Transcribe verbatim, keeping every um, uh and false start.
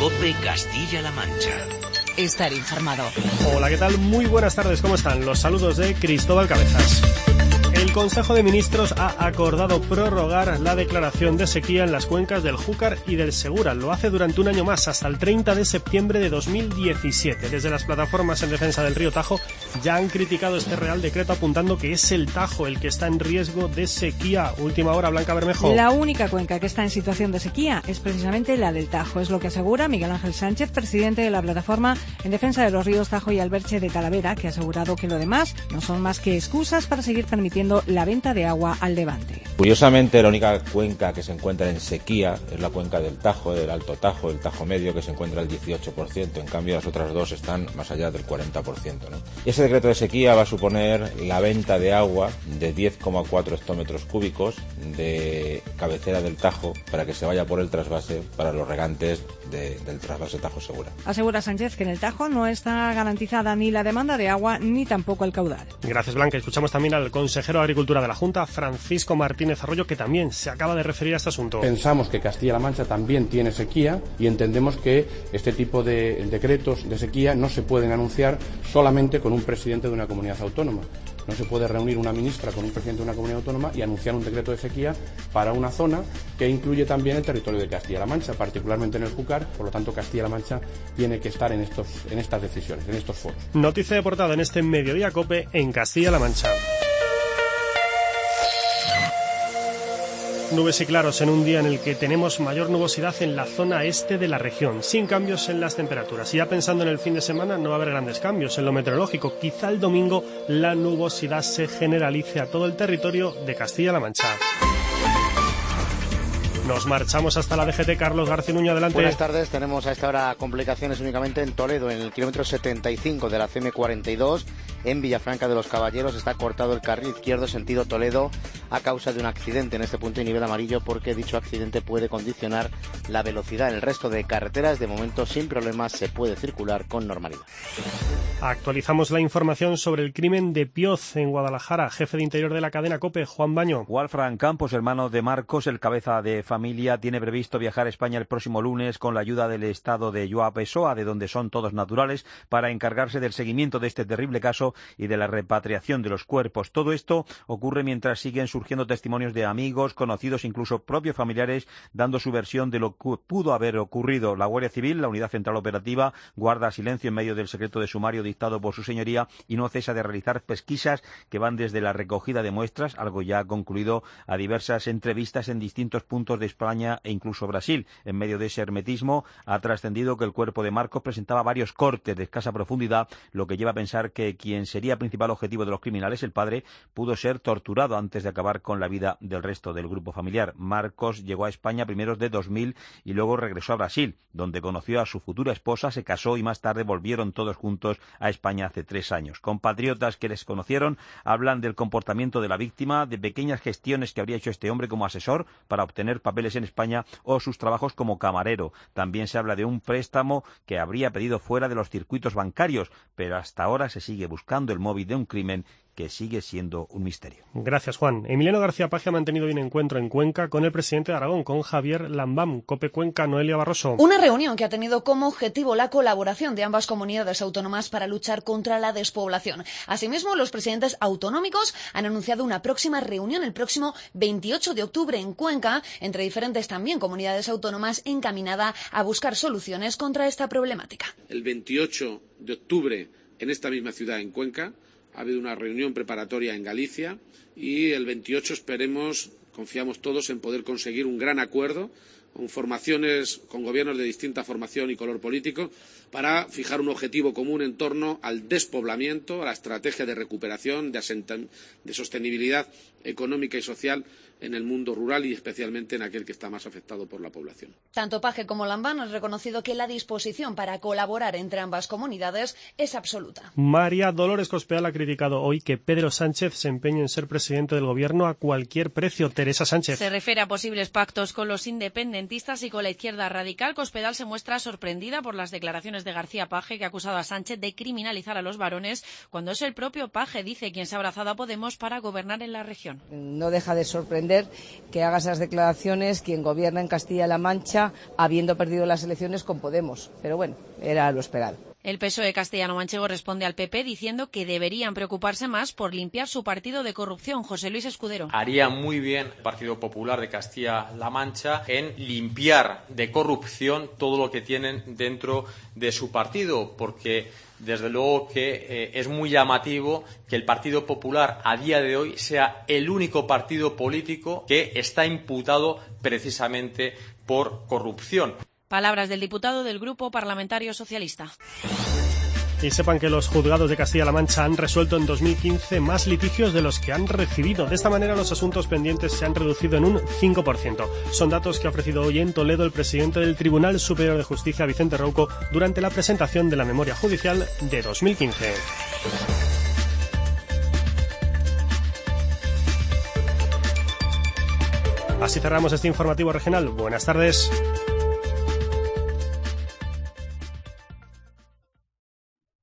COPE Castilla-La Mancha. Estar informado. Hola, ¿qué tal? Muy buenas tardes, ¿cómo están? Los saludos de Cristóbal Cabezas. El Consejo de Ministros ha acordado prorrogar la declaración de sequía en las cuencas del Júcar y del Segura. Lo hace durante un año más, hasta el treinta de septiembre de dos mil diecisiete. Desde las plataformas en defensa del río Tajo ya han criticado este Real Decreto, apuntando que es el Tajo el que está en riesgo de sequía. Última hora, Blanca Bermejo. La única cuenca que está en situación de sequía es precisamente la del Tajo. Es lo que asegura Miguel Ángel Sánchez, presidente de la plataforma en defensa de los ríos Tajo y Alberche de Talavera, que ha asegurado que lo demás no son más que excusas para seguir permitiendo la venta de agua al Levante. Curiosamente, la única cuenca que se encuentra en sequía es la cuenca del Tajo, del Alto Tajo, el Tajo Medio, que se encuentra al dieciocho por ciento. En cambio, las otras dos están más allá del cuarenta por ciento, ¿no? Ese decreto de sequía va a suponer la venta de agua de diez coma cuatro hectómetros cúbicos de cabecera del Tajo para que se vaya por el trasvase para los regantes de, del trasvase Tajo Segura. Asegura Sánchez que en el Tajo no está garantizada ni la demanda de agua ni tampoco el caudal. Gracias, Blanca. Escuchamos también al consejero de Agricultura de la Junta, Francisco Martínez Arroyo, que también se acaba de referir a este asunto. Pensamos que Castilla-La Mancha también tiene sequía y entendemos que este tipo de decretos de sequía no se pueden anunciar solamente con un presidente de una comunidad autónoma. No se puede reunir una ministra con un presidente de una comunidad autónoma y anunciar un decreto de sequía para una zona que incluye también el territorio de Castilla-La Mancha, particularmente en el Júcar. Por lo tanto, Castilla-La Mancha tiene que estar en estos, en estas decisiones, en estos foros. Noticia de portada en este Mediodía COPE en Castilla-La Mancha. Nubes y claros en un día en el que tenemos mayor nubosidad en la zona este de la región, sin cambios en las temperaturas. Y ya pensando en el fin de semana, no va a haber grandes cambios en lo meteorológico. Quizá el domingo la nubosidad se generalice a todo el territorio de Castilla-La Mancha. Nos marchamos hasta la D G T. Carlos García Nuño, adelante. Buenas tardes. Tenemos a esta hora complicaciones únicamente en Toledo, en el kilómetro setenta y cinco de la C M cuarenta y dos. En Villafranca de los Caballeros está cortado el carril izquierdo sentido Toledo a causa de un accidente en este punto de nivel amarillo, porque dicho accidente puede condicionar la velocidad. En el resto de carreteras, de momento, sin problemas, se puede circular con normalidad. Actualizamos la información sobre el crimen de Pioz en Guadalajara. Jefe de Interior de la cadena COPE, Juan Baño. Walfran Campos, hermano de Marcos, el cabeza de familia, tiene previsto viajar a España el próximo lunes con la ayuda del Estado de Joao Pessoa, de donde son todos naturales, para encargarse del seguimiento de este terrible caso y de la repatriación de los cuerpos. Todo esto ocurre mientras siguen surgiendo testimonios de amigos, conocidos, incluso propios familiares, dando su versión de lo que pudo haber ocurrido. La Guardia Civil, la Unidad Central Operativa, guarda silencio en medio del secreto de sumario dictado por su señoría y no cesa de realizar pesquisas que van desde la recogida de muestras, algo ya concluido, a diversas entrevistas en distintos puntos de España e incluso Brasil. En medio de ese hermetismo ha trascendido que el cuerpo de Marcos presentaba varios cortes de escasa profundidad, lo que lleva a pensar que quien sería principal objetivo de los criminales, el padre, pudo ser torturado antes de acabar con la vida del resto del grupo familiar. Marcos llegó a España a primeros de dos mil y luego regresó a Brasil, donde conoció a su futura esposa, se casó y más tarde volvieron todos juntos a España hace tres años. Compatriotas que les conocieron hablan del comportamiento de la víctima, de pequeñas gestiones que habría hecho este hombre como asesor para obtener papeles en España o sus trabajos como camarero. También se habla de un préstamo que habría pedido fuera de los circuitos bancarios, pero hasta ahora se sigue buscando el móvil de un crimen que sigue siendo un misterio. Gracias, Juan. Emiliano García Paje ha mantenido un encuentro en Cuenca con el presidente de Aragón, con Javier Lambam. COPE Cuenca, Noelia Barroso. Una reunión que ha tenido como objetivo la colaboración de ambas comunidades autónomas para luchar contra la despoblación. Asimismo, los presidentes autonómicos han anunciado una próxima reunión el próximo veintiocho de octubre en Cuenca, entre diferentes también comunidades autónomas, encaminada a buscar soluciones contra esta problemática. El veintiocho de octubre, en esta misma ciudad, en Cuenca, ha habido una reunión preparatoria en Galicia y el veintiocho esperemos, confiamos todos en poder conseguir un gran acuerdo con formaciones, con gobiernos de distinta formación y color político, para fijar un objetivo común en torno al despoblamiento, a la estrategia de recuperación, de, asenten- de sostenibilidad económica y social en el mundo rural y especialmente en aquel que está más afectado por la población. Tanto Paje como Lambán han reconocido que la disposición para colaborar entre ambas comunidades es absoluta. María Dolores Cospedal ha criticado hoy que Pedro Sánchez se empeñe en ser presidente del gobierno a cualquier precio. Teresa Sánchez. Se refiere a posibles pactos con los independentistas y con la izquierda radical. Cospedal se muestra sorprendida por las declaraciones de García Paje, que ha acusado a Sánchez de criminalizar a los varones, cuando es el propio Paje, dice, quien se ha abrazado a Podemos para gobernar en la región. No deja de sorprender entender que haga esas declaraciones quien gobierna en Castilla-La Mancha, habiendo perdido las elecciones con Podemos. Pero bueno, era lo esperado. El P S O E castellano-manchego responde al P P diciendo que deberían preocuparse más por limpiar su partido de corrupción. José Luis Escudero. Haría muy bien el Partido Popular de Castilla-La Mancha en limpiar de corrupción todo lo que tienen dentro de su partido, porque desde luego que eh, es muy llamativo que el Partido Popular a día de hoy sea el único partido político que está imputado precisamente por corrupción. Palabras del diputado del Grupo Parlamentario Socialista. Y sepan que los juzgados de Castilla-La Mancha han resuelto en dos mil quince más litigios de los que han recibido. De esta manera, los asuntos pendientes se han reducido en un cinco por ciento. Son datos que ha ofrecido hoy en Toledo el presidente del Tribunal Superior de Justicia, Vicente Rouco, durante la presentación de la memoria judicial de dos mil quince. Así cerramos este informativo regional. Buenas tardes.